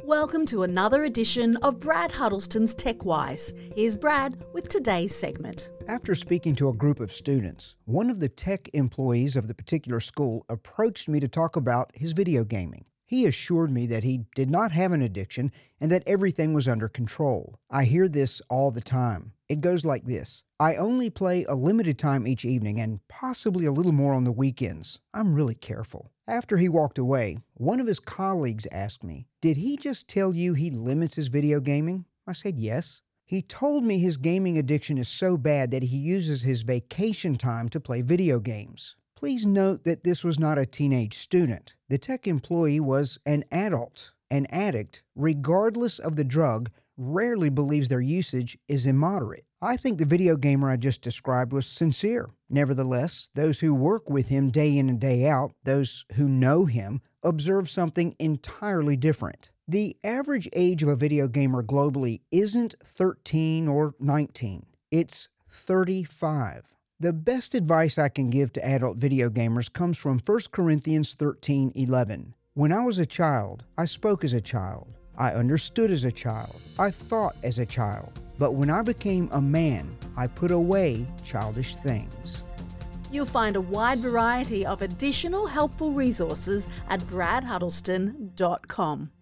Welcome to another edition of Brad Huddleston's TechWise. Here's Brad with today's segment. After speaking to a group of students, one of the tech employees of the particular school approached me to talk about his video gaming. He assured me that he did not have an addiction and that everything was under control. I hear this all the time. It goes like this: I only play a limited time each evening and possibly a little more on the weekends. I'm really careful. After he walked away, one of his colleagues asked me, "Did he just tell you he limits his video gaming?" I said yes. He told me his gaming addiction is so bad that he uses his vacation time to play video games. Please note that this was not a teenage student. The tech employee was an adult. An addict, regardless of the drug, rarely believes their usage is immoderate. I think the video gamer I just described was sincere. Nevertheless, those who work with him day in and day out, those who know him, observe something entirely different. The average age of a video gamer globally isn't 13 or 19. It's 35. The best advice I can give to adult video gamers comes from 1 Corinthians 13:11. When I was a child, I spoke as a child. I understood as a child. I thought as a child. But when I became a man, I put away childish things. You'll find a wide variety of additional helpful resources at bradhuddleston.com.